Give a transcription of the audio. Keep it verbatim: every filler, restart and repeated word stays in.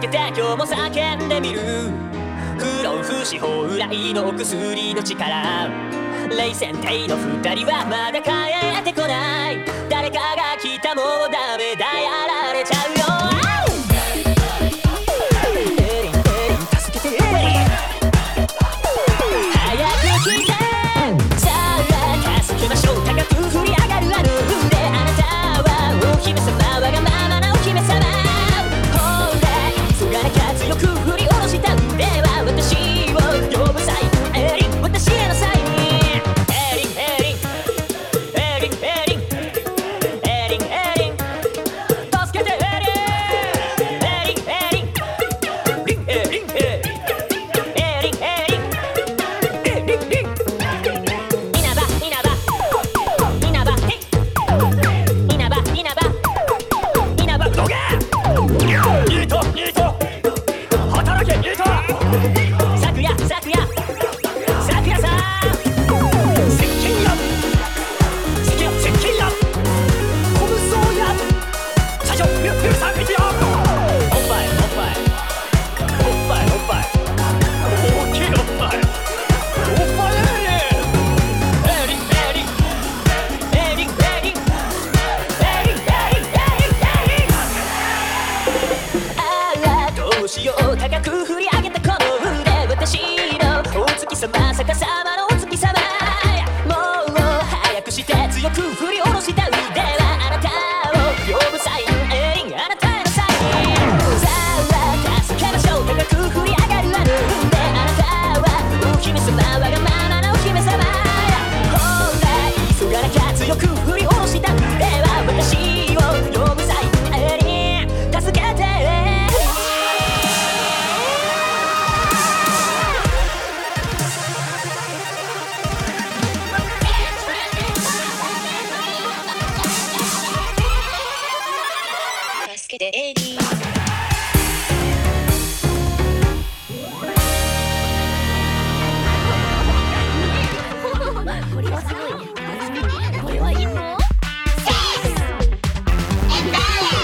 けて今日も叫んでみる。不老不死蓬莱の薬の力、冷戦帝の二人はまだ帰ってこない。誰かが来たもうダメだ、やられちゃうよ。エリンエリン助けてエリン、早く来て。さあ助けましょう。高く振り上がるあの腕、あなたはお姫様、わがままなお姫様。ほら急がなきゃ強く振り下ろした腕は私を呼ぶサイン。エリン私へのサイン。エリンエリンエリンエリンエリンエリン助けてエリンエリンエリンリンエリンエリンエリンエリンエリンリン稲葉稲葉稲葉ヘイ稲葉稲葉稲葉どけニートニート働けニート。昨夜昨夜昨夜さ接近や接近接近やコムソーや社長ミュミュさん見てよ。おっぱいおっぱいおっぱいおっぱい大きいおっぱいおっぱいエリンエリンエリンエリンエリンエリンエリンエリンエリン。ああどうしよう高く